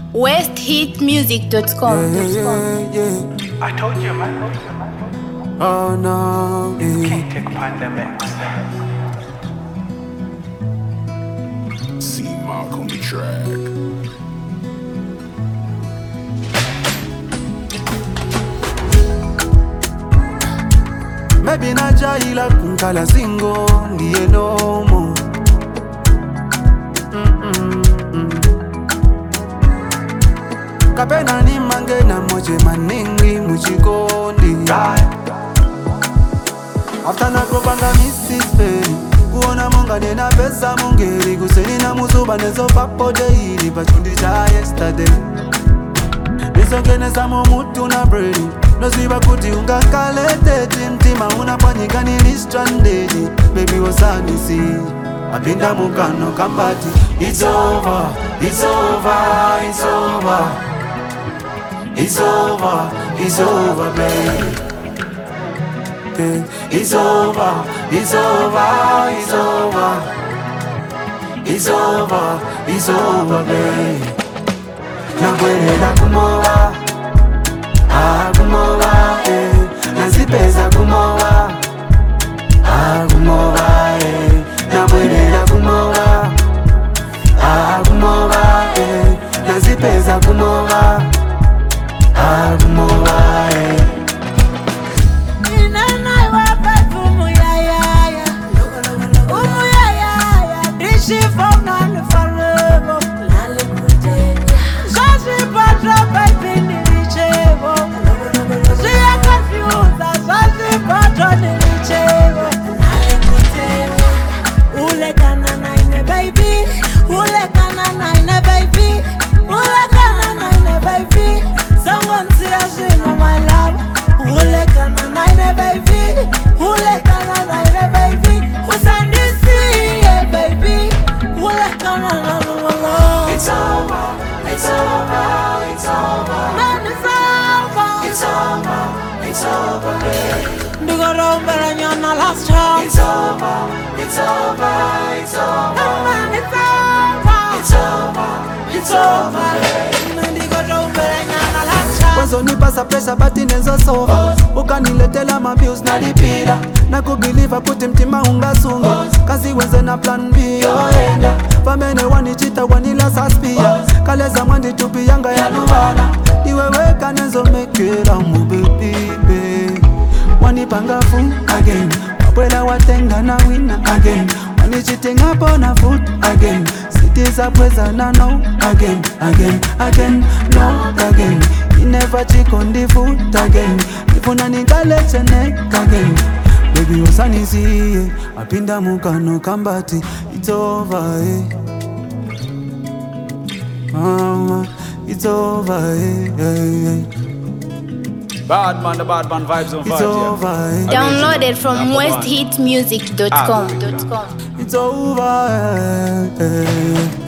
westhitmusic.com. I told you, man. Oh no, Can't take pandemics. C Mark on the track. maybe najaila kunkala singo ndiye nomo. Kapena ni mange na moje maningi muchikondi. After na kopanga Mrs. Perry kuona monga nena pesa mungeri kuseni na muzuba nezo papo daily pachundi cha yesterday. Nisongene samo mutu na Brady noziba kuti ungakalete timtima unapanyika nili stranded. Baby wasani si apinda mukano kambati. It's over, it's over, it's over. It's over, it's over, babe. It's over, it's over, it's over. It's over, it's over, babe. Nagwelera kumowa, kumowa, nazipeza kumowa, kumowa, nagwelera kumowa, kumowa, nazipeza kumowa, kumowa, it's over, babe. It's over, it's over, it's over. It's over, it's over, kwanza nipasa pressure bati nenzo sova. Ukaniletela mabuse na lipira na kubelieve kuti mtima ungasunga. Kazi wenze na plan B yoenda pamene wanichita wanila saspia. Kaleza mwandi tupi yanga ya luwana. Iweweka nenzo mekera mubebibe. Wanipanga fool again. Wapwela watenga na wina again. Wanichitinga pona foot again. Cities apweza na no again, no again. You never check on the foot again. Ifuna nikalete neck again. Baby usani siye apinda mukano kambati. It's over, mama, it's over, Bad man, the bad man vibes on it's vibes. over, Downloaded from westhitmusic.com. it's over.